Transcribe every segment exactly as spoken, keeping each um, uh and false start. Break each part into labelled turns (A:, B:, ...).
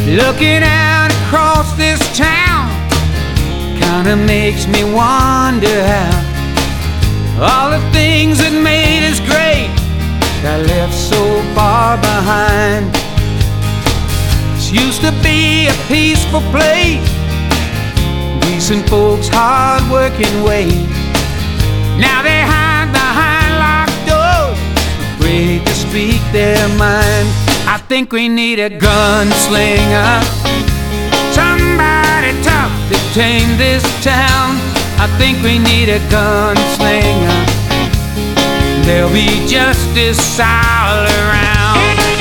A: Looking out across this town kinda makes me wonder how all the things that made us great got left so far behind. This used to be a peaceful place, decent folks, hard-working ways. Now they hide behind locked doors, afraid to speak their mind. I think we need a gunslinger, somebody tough to tame this town. I think we need a gunslinger, there'll be justice all around.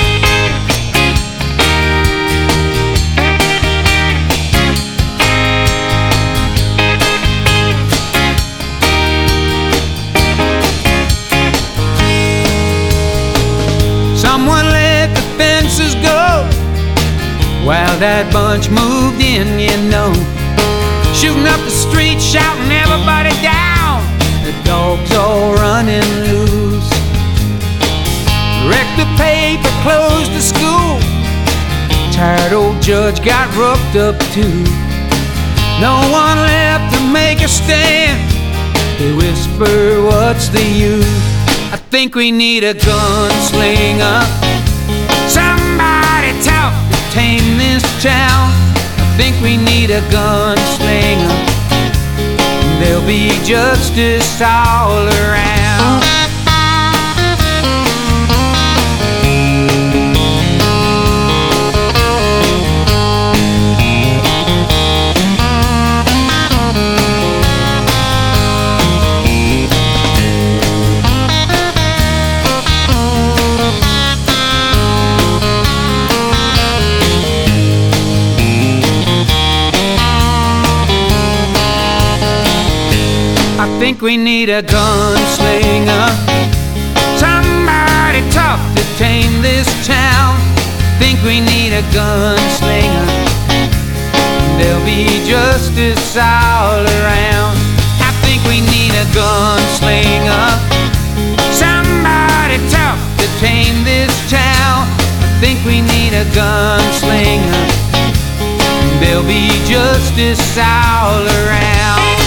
A: Someone let the fences go while that bunch moved in, you know, shooting up the street, shouting everybody down. The dogs all running loose. Wrecked the paper, closed the school. Tired old judge got roughed up too. No one left to make a stand. They whisper, what's the use? I think we need a gunslinger, somebody tough to tame this town. I think we need a gunslinger, there'll be justice all around. I think we need a gunslinger, somebody tough to tame this town. I think we need a gunslinger, there'll be justice all around. I think we need a gunslinger, somebody tough to tame this town. I think we need a gunslinger, there'll be justice all around.